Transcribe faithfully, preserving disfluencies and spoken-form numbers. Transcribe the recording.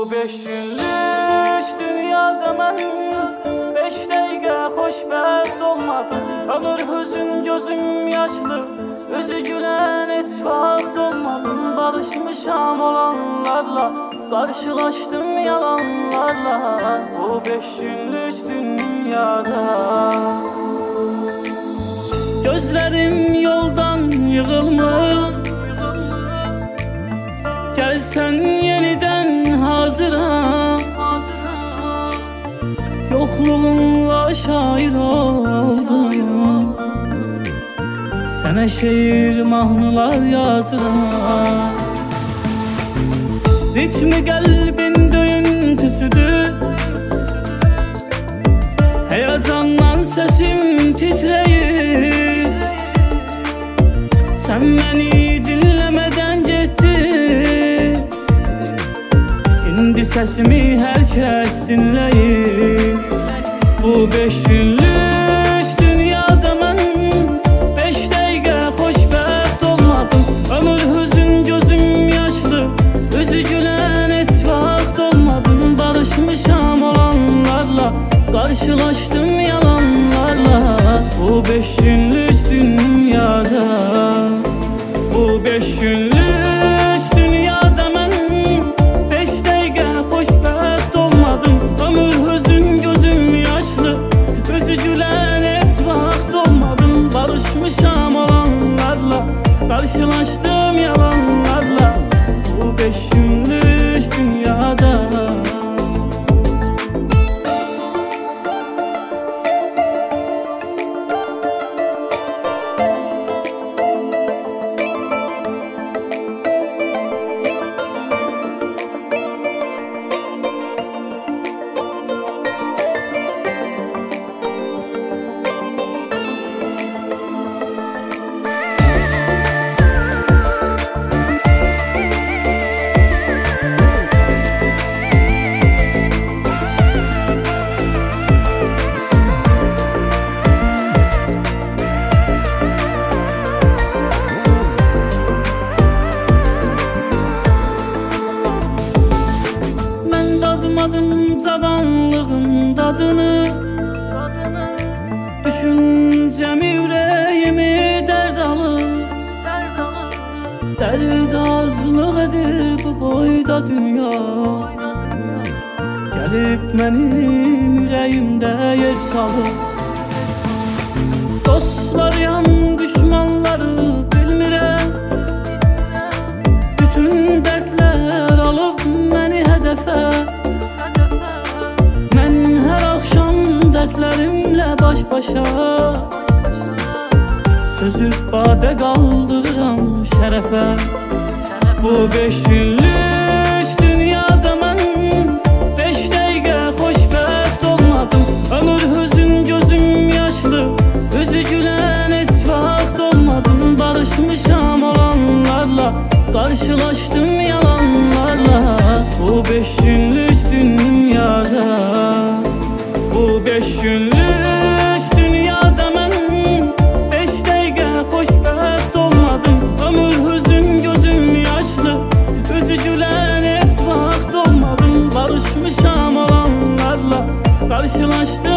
Bu beş günlük dünyada mən beş dəqiqə xoşbəxt olmadım. Ömür hüzün, gözüm yaşlı, özü gülən heç vaxt olmadım. Barışmışam olanlarla, karşılaştım yalanlarla. Bu beş günlük dünyada gözlerim yoldan yığılmır. Gelsen yeniden hazıram, yokluğunla şair oldum. Sənə şeir, mahnılar yazıram. Ritmi qəlbin döyüntüsüdür, heyecandan sesim titreyir. Sen beni dinlemeden gittin, İndi sesimi herkes dinleyir. Bu beş günlük dünyada mən beş dəqiqə xoşbəxt olmadım. Ömür hüzün, gözüm yaşlı, özü gülən heç vaxt olmadım. Barışmışam olanlarla, karşılaştım yalanlarla. Bu beş günlük dünyada, bu beş günlük dünyada mən beş dəqiqə xoşbəxt olmadım. Ömür hüzün, gözüm yaşlı, özü gülən heç vaxt olmadım. Barışmışam olanlarla, karşılaştım yalanlarla. Bu beş günlük dünyada. Dadmadım cavanlığın dadını, düşüncemi, yüreğimi dert alır. Derd azlıq edir bu boyda dünya, gelip benim yüreğimde yer salır. Dostlar yan, düşmanları bilmirəm, bütün dertler alıp beni hedefe. Mən her akşam dertlerimle baş başa, sözüb badə qaldırıram şərəfə. Bu beş günlük dünyada mən beş dəqiqə xoşbəxt olmadım. Ömür hüzün, gözüm yaşlı, özü gülən heç vaxt olmadım. Barışmışam olanlarla, karşılaştım yalanlarla. Bu beş günlük dünyada, bu beş günlük dünyada mən beş dəqiqə xoşbəxt olmadım. Ömür hüzün, gözüm yaşlı, özü gülən heç vaxt olmadım. Barışmışam olanlarla, karşılaştım